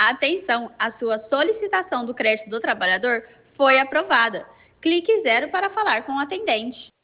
Atenção, a sua solicitação do crédito do trabalhador foi aprovada. Clique 0 para falar com o atendente.